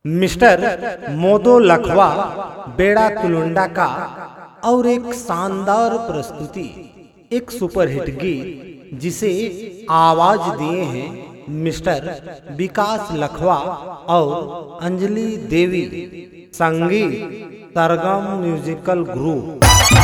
Mister Modi लखवा बेड़ा तुलुंडा का और एक शानदार प्रस्तुति, एक सुपरहिट गीत जिसे आवाज दिए हैं मिस्टर विकास लखवा और अंजलि देवी। संगीत सरगम म्यूजिकल ग्रुप।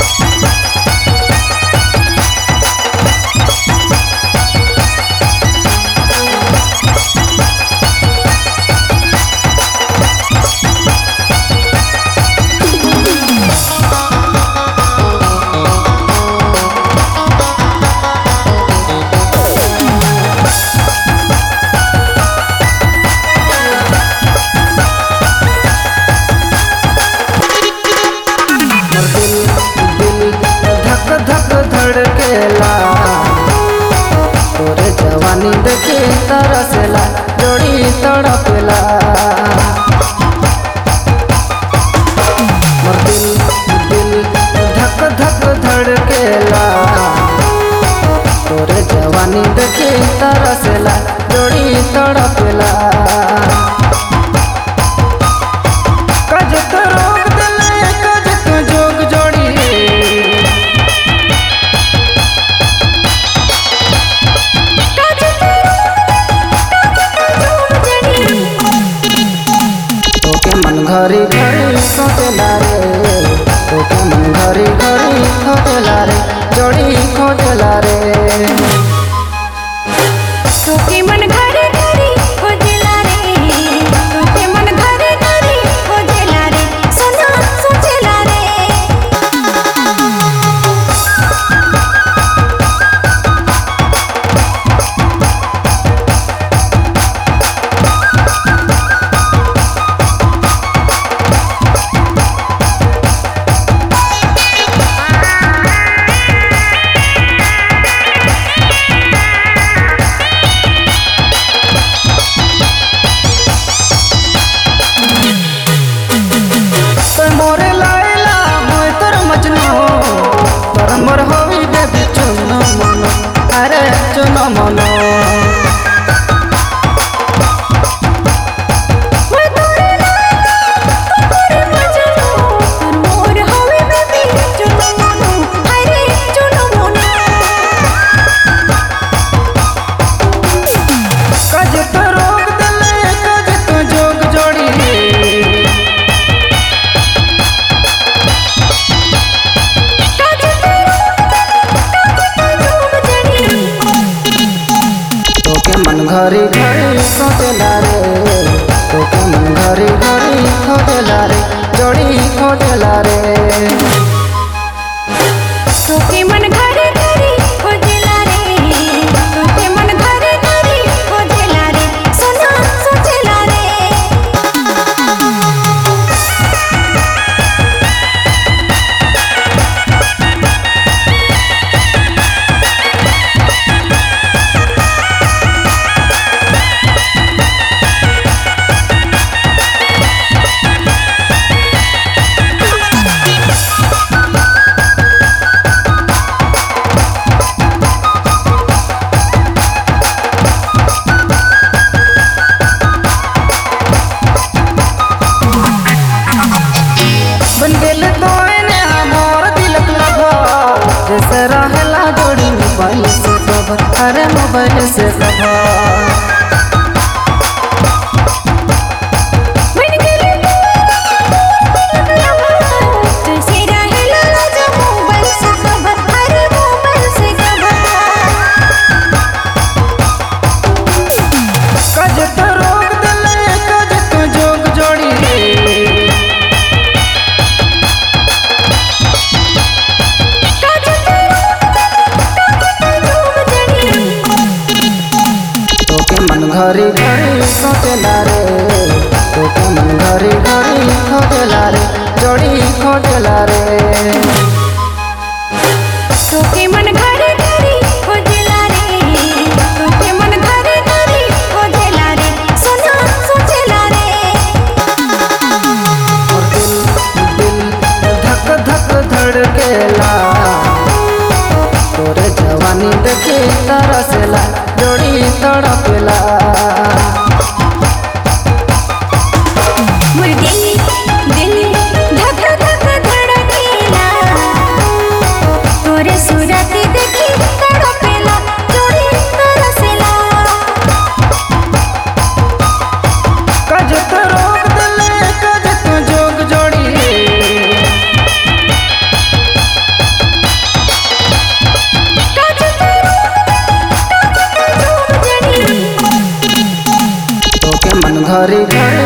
तोरे जवानी देखे तरसला जोड़ी तड़पेला। मोर दिल धक धक धड़केला। तोरे जवानी देखे तरसला जोड़ी तड़पेला। कज तो रोक दिले कज तो जोग जोड़ी। घरी घरी खोजला रे, तोके मन घरी घरी खोजला रे, जोड़ी खोजला रे। तोके मन घरी घरी खोजला रे, तोके मन घरी घरी खोजला रे, सोना सोचला रे। मोरे लायला मोय तोर मजनू, तोर मोर होई बेबी चुनो मनो, अरे चुनो मनो। कज तो रोक दिले कज तो जोग जोड़ी। मन घरी घरी खोजला रे, तोके मन घरी घरी खोजला रे, जोड़ी खोजला रे। तोके मन घरी घरी खोजला रे, तोके मन घरी घरी खोजला रे, सोना सोचला रे।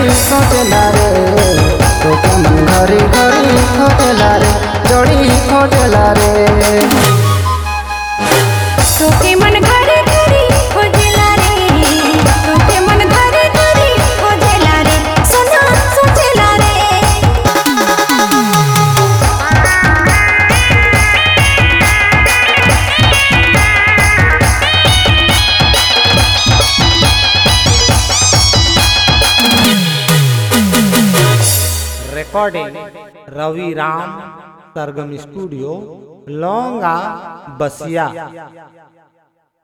खोजला रे तोके मन घरी घरी खोजला रे जोड़ी खोजला रे तोके मन घरे घरे खोजला रे तोके मन घरे घरे खोजला रे सोना सोचला रे रिकॉर्डिंग रवि राम सरगम स्टूडियो लौंगा बसिया।